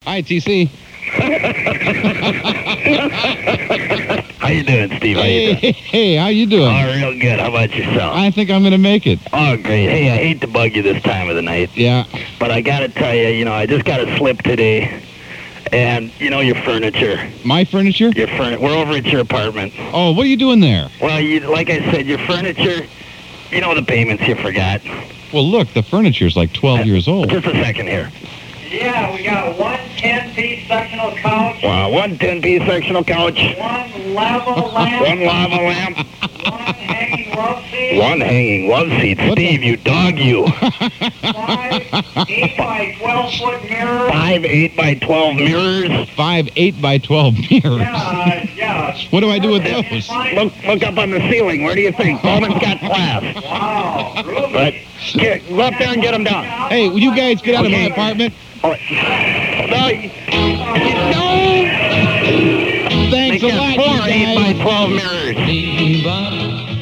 Hi, TC. How you doing, Steve? How you doing? Hey, how you doing? Oh, real good. How about yourself? I think I'm going to make it. Oh, great. Hey, I hate to bug you this time of the night. Yeah. But I got to tell you, I just got a slip today. And, your furniture. My furniture? We're over at your apartment. Oh, what are you doing there? Well, like I said, your furniture, the payments you forgot. Well, look, the furniture's like 12 years old. Just a second here. Yeah, we got one 10-piece sectional couch. Wow, one 10-piece sectional couch. One lava lamp. One lava lamp. One hanging love seat. One hanging love seat. Steve, you dog, you. 5 8 by 12-foot mirrors. 5 8 by 12 mirrors. 5 8 by 12 mirrors. Yeah. What do I do with those? Look up on the ceiling. Where do you think? Bowman's got class. Wow, really? But go up there and get them down. Hey, will you guys get out of my apartment? Oh, no. Thanks a lot, They got 4 you 8 by guys. 12 mirrors.